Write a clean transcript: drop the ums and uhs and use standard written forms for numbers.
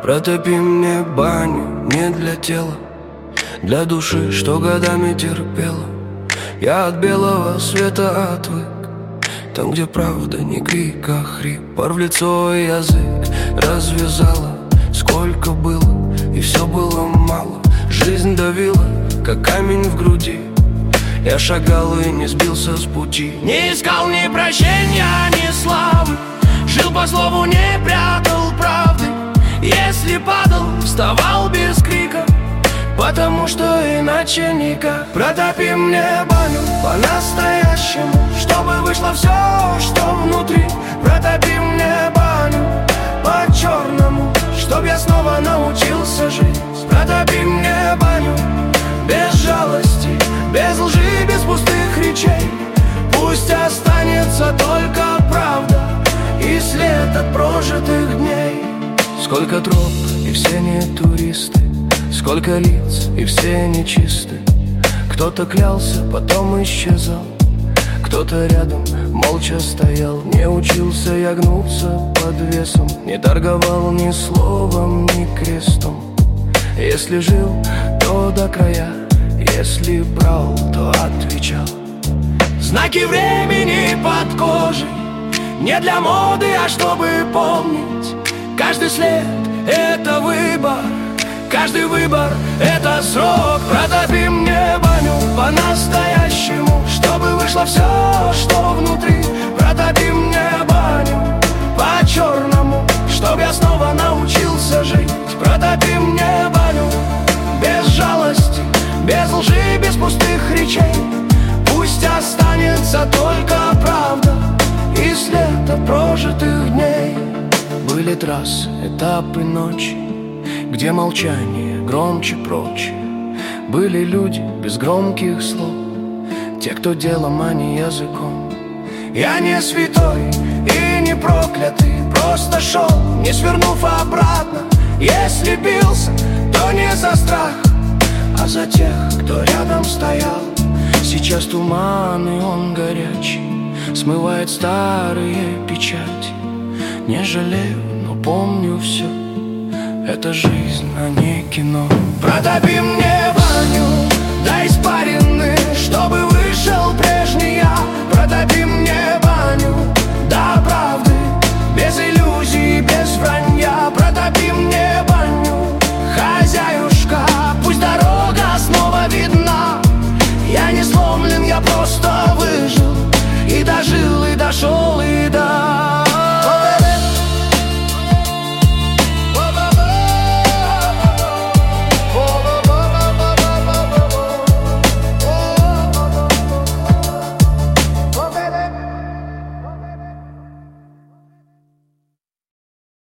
Протопи мне баню не для тела, для души, что годами терпела. Я от белого света отвык, там, где правда не крик, а хрип. Пар в лицо и язык развязала. Сколько было, и все было мало. Жизнь давила, как камень в груди. Я шагал и не сбился с пути. Не искал ни прощения, ни славы. Жил по слову, не прятал правды. Если падал, вставал без крика, потому что иначе никак. Протопи мне баню по-настоящему, чтобы вышло все, что внутри. Протопи мне баню по-черному, чтоб я снова научился жить. Протопи мне баню без жалости, без лжи, без пустых речей. Пусть останется только правда и след от прожитых дней. Сколько троп, и все не туристы, сколько лиц, и все нечисты. Кто-то клялся, потом исчезал, кто-то рядом молча стоял. Не учился я гнуться под весом, не торговал ни словом, ни крестом. Если жил, то до края, если брал, то отвечал. Знаки времени под кожей, не для моды, а чтобы помнить. Каждый след — это выбор, каждый выбор — это срок. Протопи мне баню по-настоящему, чтобы вышло все, что внутри. Протопи мне баню по-черному, чтоб я снова научился жить. Протопи мне баню без жалости, без лжи, без пустых речей. Пусть останется только правда и след от прожитых дней. Были трассы, этапы ночи, где молчание громче прочее. Были люди без громких слов, те, кто делом, а не языком. Я не святой и не проклятый, просто шел, не свернув обратно. Если бился, то не за страх, а за тех, кто рядом стоял. Сейчас туман, и он горячий, смывает старые печати. Не жалею, но помню все, это жизнь, а не кино. Протопи мне баню до испарины, чтобы вышел прежний я. Протопи мне баню до правды, без иллюзий, без вранья. Протопи мне баню, хозяюшка, пусть дорога снова видна. Я не сломлен, я просто выжил, и дожил, и дошел, и